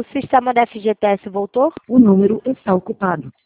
sistema da FGTS voltou? O número está ocupado.